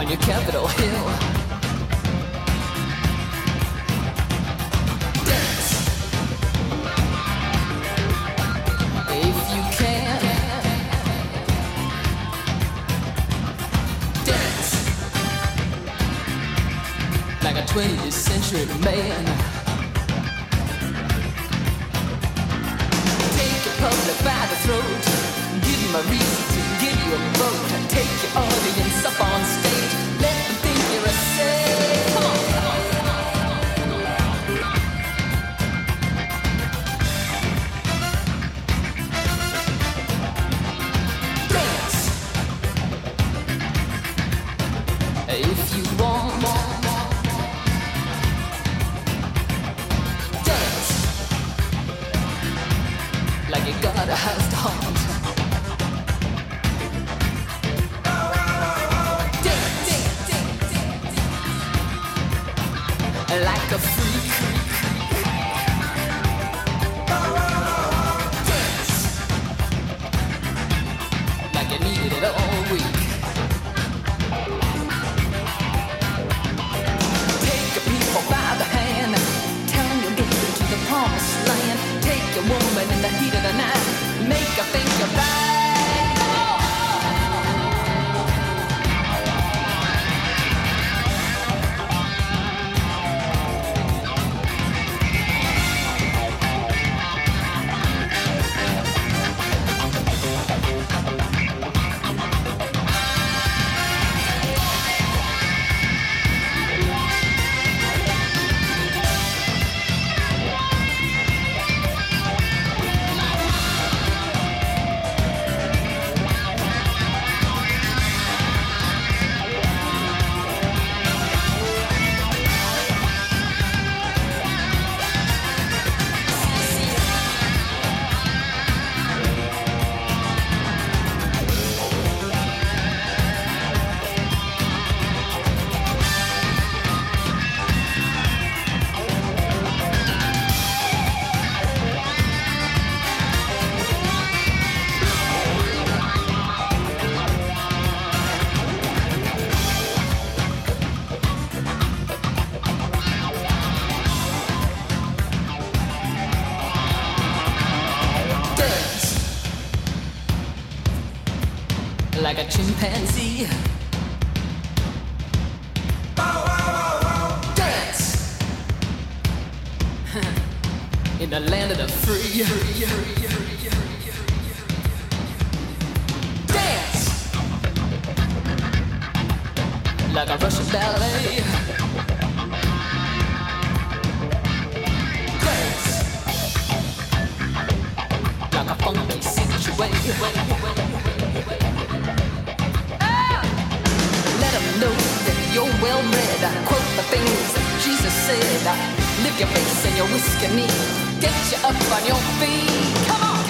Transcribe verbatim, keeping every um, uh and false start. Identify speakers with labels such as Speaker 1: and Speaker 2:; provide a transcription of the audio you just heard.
Speaker 1: on your Capitol Hill. Dance if you can. Dance like a twentieth century man. Take your public by the throat, give him a reason to give you a vote. Take your audience up on stage, let them think you're a saint. Come on, come on, come on, come on. Dance if you want. Dance like you got a house to haunt. Like a freak. Dance like you needed it all week. Take your people by the hand, tell them you'll get them to the promised land. Take your woman in the heat of the night, make her think you're right. Like a chimpanzee. Dance in the land of the free. Dance like a Russian ballet. Dance like a funky situation. Know that you're well read. Quote the things that Jesus said. Lift your face and your whiskey knee. Get you up on your feet. Come on.